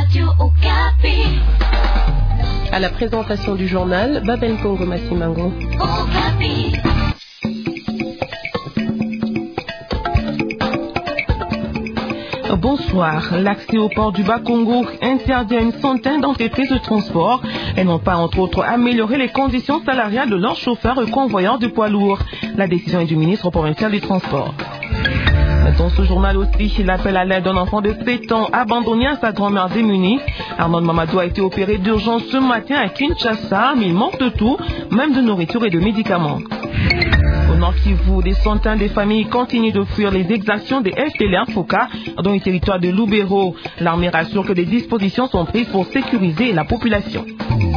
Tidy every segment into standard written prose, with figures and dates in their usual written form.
Radio Okapi. À la présentation du journal, Babel Congo Massimango. Okapi. Bonsoir. L'accès au port du Bas-Congo interdit à une centaine d'entreprises de transport et n'ont pas, entre autres, amélioré les conditions salariales de leurs chauffeurs et convoyeurs de poids lourds. La décision est du ministre provincial du Transport. Dans ce journal aussi, l'appel à l'aide d'un enfant de 7 ans abandonné à sa grand-mère démunie. Arnaud Mamadou a été opéré d'urgence ce matin à Kinshasa, mais il manque de tout, même de nourriture et de médicaments. Au Nord Kivu, des centaines de familles continuent de fuir les exactions des FDLR Foka dans le territoire de Lubero. L'armée rassure que des dispositions sont prises pour sécuriser la population.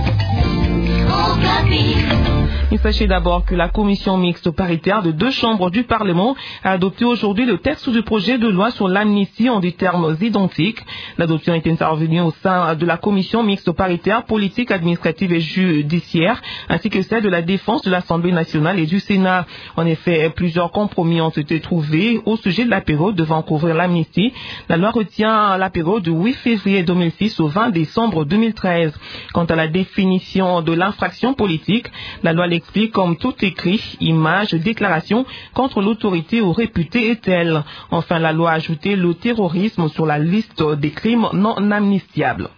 Il s'agit d'abord que la commission mixte paritaire de 2 chambres du Parlement a adopté aujourd'hui le texte du projet de loi sur l'amnistie en des termes identiques. L'adoption est intervenue au sein de la commission mixte paritaire politique, administrative et judiciaire, ainsi que celle de la défense de l'Assemblée nationale et du Sénat. En effet, plusieurs compromis ont été trouvés au sujet de la période devant couvrir l'amnistie. La loi retient la période du 8 février 2006 au 20 décembre 2013. Quant à la définition de l'infraction politique, la loi explique comme tout écrit, image, déclaration contre l'autorité ou réputée est-elle. Enfin, la loi a ajouté le terrorisme sur la liste des crimes non amnistiables.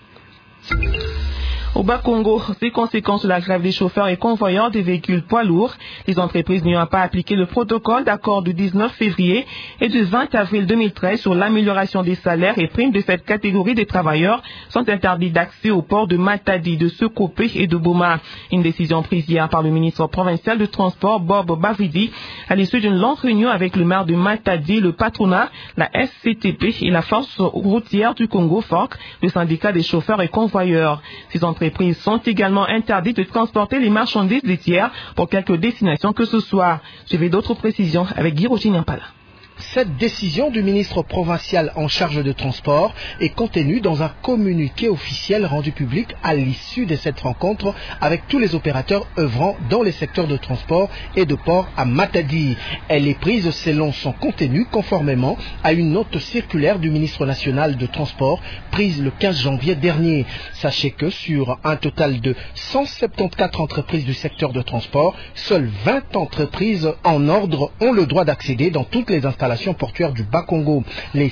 Au Bas-Congo, ces conséquences de la grève des chauffeurs et convoyeurs des véhicules poids lourds, les entreprises n'ayant pas appliqué le protocole d'accord du 19 février et du 20 avril 2013 sur l'amélioration des salaires et primes de cette catégorie de travailleurs sont interdits d'accès au port de Matadi, de Sekopé et de Boma. Une décision prise hier par le ministre provincial du Transport, Bob Bavidi, à l'issue d'une longue réunion avec le maire de Matadi, le patronat, la SCTP et la force routière du Congo, FORC, le syndicat des chauffeurs et convoyeurs. Ces entreprises sont également interdites de transporter les marchandises laitières pour quelque destination que ce soit. Je vais d'autres précisions avec Guiroji Nyampala. Cette décision du ministre provincial en charge de transport est contenue dans un communiqué officiel rendu public à l'issue de cette rencontre avec tous les opérateurs œuvrant dans les secteurs de transport et de port à Matadi. Elle est prise selon son contenu conformément à une note circulaire du ministre national de transport prise le 15 janvier dernier. Sachez que sur un total de 174 entreprises du secteur de transport, seules 20 entreprises en ordre ont le droit d'accéder dans toutes les installations portuaires du Bas-Congo. Les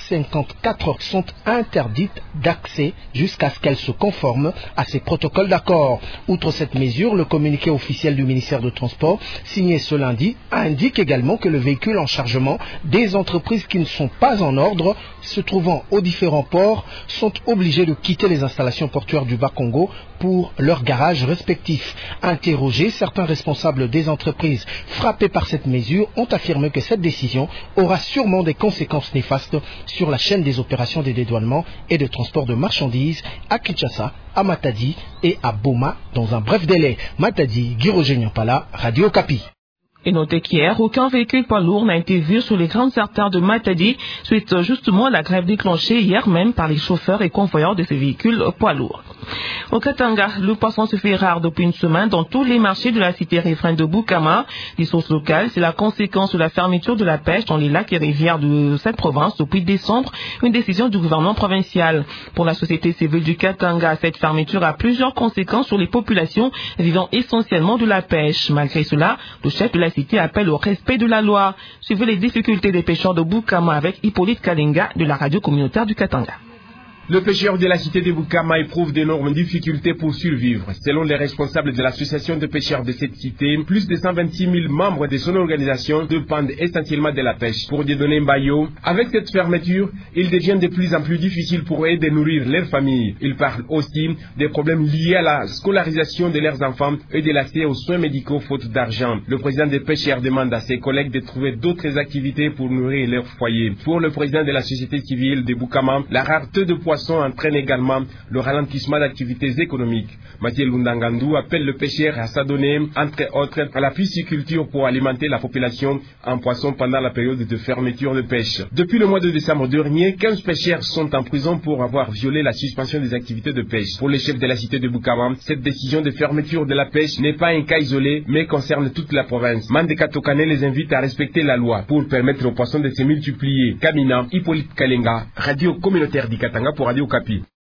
154 sont interdites d'accès jusqu'à ce qu'elles se conforment à ces protocoles d'accord. Outre cette mesure, le communiqué officiel du ministère de Transport, signé ce lundi, indique également que le véhicule en chargement des entreprises qui ne sont pas en ordre, se trouvant aux différents ports, sont obligés de quitter les installations portuaires du Bas-Congo pour leurs garages respectifs. Interrogés, certains responsables des entreprises frappés par cette mesure ont affirmé que cette décision aura sûrement des conséquences néfastes sur la chaîne des opérations de dédouanement et de transport de marchandises à Kinshasa, à Matadi et à Boma dans un bref délai. Matadi, Guiroji Nyampala, Radio Okapi. Et notez qu'hier, aucun véhicule poids lourd n'a été vu sur les grandes artères de Matadi suite justement à la grève déclenchée hier même par les chauffeurs et convoyeurs de ces véhicules poids lourds. Au Katanga, le poisson se fait rare depuis une semaine dans tous les marchés de la cité riveraine de Bukama. Les sources locales, c'est la conséquence de la fermeture de la pêche dans les lacs et rivières de cette province depuis décembre, une décision du gouvernement provincial. Pour la société civile du Katanga, cette fermeture a plusieurs conséquences sur les populations vivant essentiellement de la pêche. Malgré cela, le chef de la cité appelle au respect de la loi. Suivez les difficultés des pêcheurs de Bukama avec Hippolyte Kalenga de la radio communautaire du Katanga. Le pêcheur de la cité de Bukama éprouve d'énormes difficultés pour survivre. Selon les responsables de l'association de pêcheurs de cette cité, plus de 126 000 membres de son organisation dépendent essentiellement de la pêche. Pour Dieudonné Mbayo, avec cette fermeture, il devient de plus en plus difficile pour eux de nourrir leurs familles. Ils parlent aussi des problèmes liés à la scolarisation de leurs enfants et de l'accès aux soins médicaux faute d'argent. Le président des pêcheurs demande à ses collègues de trouver d'autres activités pour nourrir leur foyer. Pour le président de la société civile de Bukama, la rareté de poissons entraîne également le ralentissement d'activités économiques. Mathieu Lundangandou appelle le pêcheur à s'adonner, entre autres, à la pisciculture pour alimenter la population en poissons pendant la période de fermeture de pêche. Depuis le mois de décembre dernier, 15 pêcheurs sont en prison pour avoir violé la suspension des activités de pêche. Pour les chefs de la cité de Bukama, cette décision de fermeture de la pêche n'est pas un cas isolé, mais concerne toute la province. Mandeka Tokane les invite à respecter la loi pour permettre aux poissons de se multiplier. Kamina, Hippolyte Kalenga, radio communautaire d'Ikatanga pour Radio Okapi.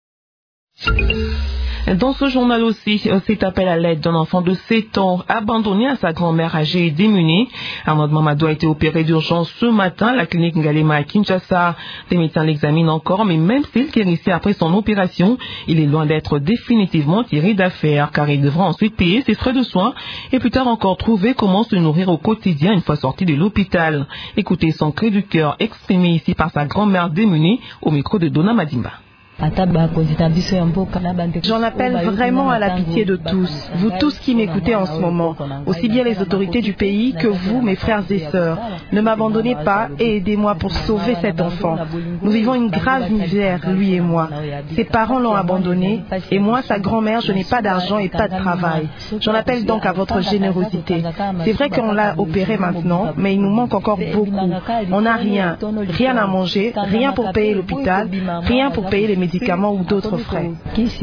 Dans ce journal aussi, cet appel à l'aide d'un enfant de 7 ans abandonné à sa grand-mère âgée et démunie. Ahmad Mamadou a été opéré d'urgence ce matin à la clinique Ngalema à Kinshasa. Des médecins l'examinent encore, mais même s'il guérissait après son opération, il est loin d'être définitivement tiré d'affaire, car il devra ensuite payer ses frais de soins et plus tard encore trouver comment se nourrir au quotidien une fois sorti de l'hôpital. Écoutez son cri du cœur exprimé ici par sa grand-mère démunie au micro de Donna Madimba. J'en appelle vraiment à la pitié de tous, vous tous qui m'écoutez en ce moment, aussi bien les autorités du pays que vous, mes frères et sœurs. Ne m'abandonnez pas et aidez-moi pour sauver cet enfant. Nous vivons une grave misère, lui et moi. Ses parents l'ont abandonné et moi, sa grand-mère, je n'ai pas d'argent et pas de travail. J'en appelle donc à votre générosité. C'est vrai qu'on l'a opéré maintenant, mais il nous manque encore beaucoup. On n'a rien, rien à manger, rien pour payer l'hôpital, rien pour payer les médicaments ou d'autres frais.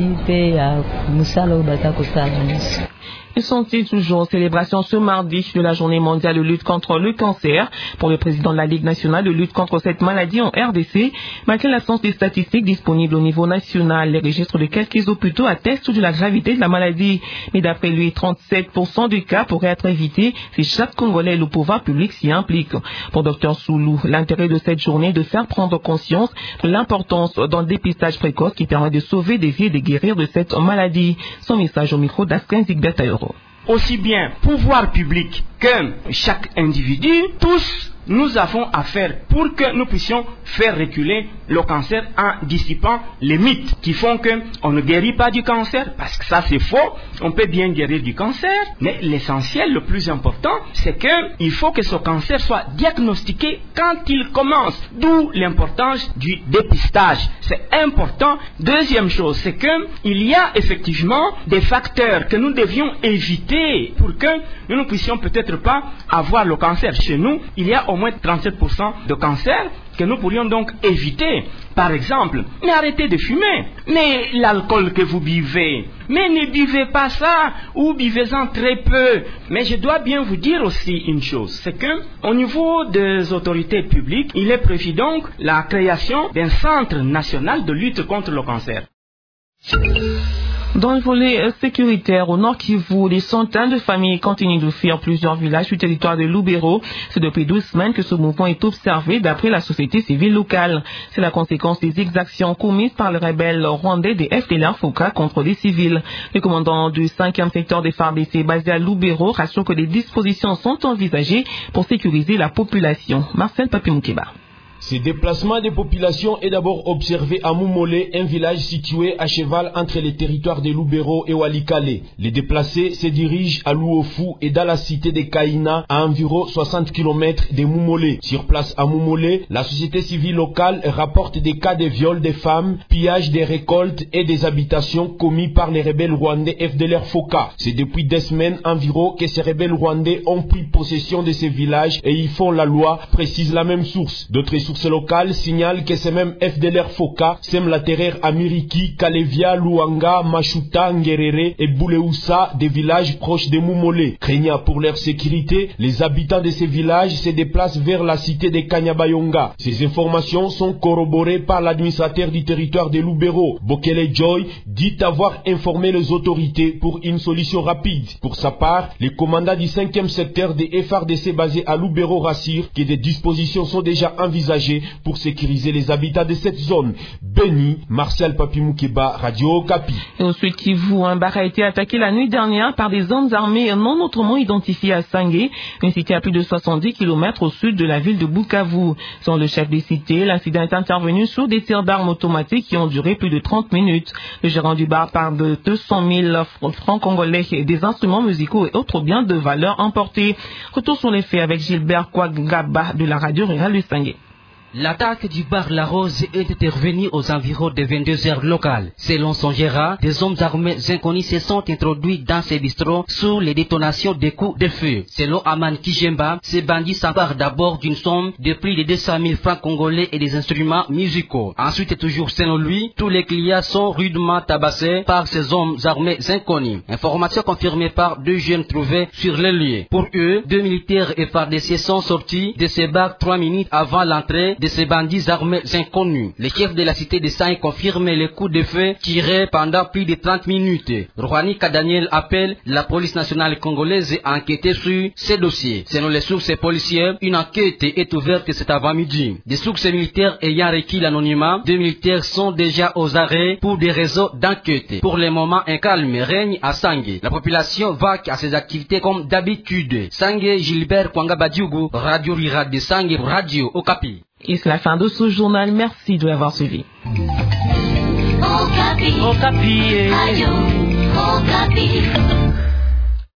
Ils sont-ils toujours en célébration ce mardi de la journée mondiale de lutte contre le cancer. Pour le président de la Ligue nationale de lutte contre cette maladie en RDC, malgré l'absence des statistiques disponibles au niveau national, les registres de quelques hôpitaux attestent de la gravité de la maladie. Mais d'après lui, 37% des cas pourraient être évités si chaque Congolais et le pouvoir public s'y implique. Pour Dr Soulou, l'intérêt de cette journée est de faire prendre conscience de l'importance d'un dépistage précoce qui permet de sauver des vies et de guérir de cette maladie. Son message au micro d'Asken Zigbert Ayoro. Aussi bien pouvoir public que chaque individu, tous nous avons à faire pour que nous puissions faire reculer le cancer en dissipant les mythes qui font qu'on ne guérit pas du cancer, parce que ça c'est faux. On peut bien guérir du cancer, mais l'essentiel, le plus important, c'est qu'il faut que ce cancer soit diagnostiqué quand il commence, d'où l'importance du dépistage. C'est important. Deuxième chose, c'est qu'il y a effectivement des facteurs que nous devions éviter pour que nous ne puissions peut-être pas avoir le cancer. Chez nous, il y a au moins 37% de cancer que nous pourrions donc éviter. Par exemple, mais arrêtez de fumer. Mais l'alcool que vous buvez, mais ne buvez pas ça, ou buvez-en très peu. Mais je dois bien vous dire aussi une chose, c'est que au niveau des autorités publiques, il est prévu donc la création d'un centre national de lutte contre le cancer. Dans le volet sécuritaire, au Nord Kivu, des centaines de familles continuent de fuir plusieurs villages du territoire de Lubero. C'est depuis 12 semaines que ce mouvement est observé d'après la société civile locale. C'est la conséquence des exactions commises par les rebelles rwandais des FDLR Foka contre les civils. Le commandant du 5e secteur des FARDC basé à Lubero rassure que des dispositions sont envisagées pour sécuriser la population. Marcel Papimukeba. Ce déplacement des populations est d'abord observé à Moumolé, un village situé à cheval entre les territoires de Lubero et Walikale. Les déplacés se dirigent à Luofu et dans la cité de Kaina, à environ 60 km de Moumolé. Sur place à Moumolé, la société civile locale rapporte des cas de viol des femmes, pillage des récoltes et des habitations commis par les rebelles rwandais FDLR Foka. C'est depuis des semaines environ que ces rebelles rwandais ont pris possession de ces villages et y font la loi, précise la même source. D'autres sources locales signalent que ces mêmes FDLR Foka sèment la terreur à Miriki, Kalevia, Luanga, Machuta, Ngerere et Bouleusa, des villages proches de Moumolé. Craignant pour leur sécurité, les habitants de ces villages se déplacent vers la cité de Kanyabayonga. Ces informations sont corroborées par l'administrateur du territoire de Lubero. Bokele Joy dit avoir informé les autorités pour une solution rapide. Pour sa part, le commandant du 5e secteur des FARDC basé à Lubero rassure que des dispositions sont déjà envisagées pour sécuriser les habitats de cette zone. Béni, Martial Papimukeba, Radio Okapi. Et au Sud Kivu, un bar a été attaqué la nuit dernière par des hommes armés non autrement identifiés à Sangé, une cité à plus de 70 km au sud de la ville de Bukavu. Selon le chef des cités, l'incident est intervenu sur des tirs d'armes automatiques qui ont duré plus de 30 minutes. Le gérant du bar parle de 200 000 francs congolais et des instruments musicaux et autres biens de valeur emportés. Retour sur les faits avec Gilbert Kouagaba de la radio rurale de Sangé. L'attaque du bar La Rose est intervenue aux environs de 22 heures locales. Selon son gérant, des hommes armés inconnus se sont introduits dans ces bistrots sous les détonations des coups de feu. Selon Aman Kijemba, ces bandits s'emparent d'abord d'une somme de plus de 200 000 francs congolais et des instruments musicaux. Ensuite, et toujours selon lui, tous les clients sont rudement tabassés par ces hommes armés inconnus. Information confirmée par 2 jeunes trouvés sur les lieux. Pour eux, 2 militaires FARDC sont sortis de ces bars 3 minutes avant l'entrée de ces bandits armés inconnus. Le chef de la cité de Sangue confirme les coups de feu tirés pendant plus de 30 minutes. Rouhani Kadaniel appelle la police nationale congolaise à enquêter sur ces dossiers. Selon les sources policières, une enquête est ouverte cet avant-midi. Des sources militaires ayant requis l'anonymat, 2 militaires sont déjà aux arrêts pour des raisons d'enquête. Pour le moment, un calme règne à Sangue. La population vaque à ses activités comme d'habitude. Sangue, Gilbert Kwanga Badiougu, Radio Rural de Sangue, Radio Okapi. Et c'est la fin de ce journal. Merci de l'avoir suivi. Okapi. Radio Okapi.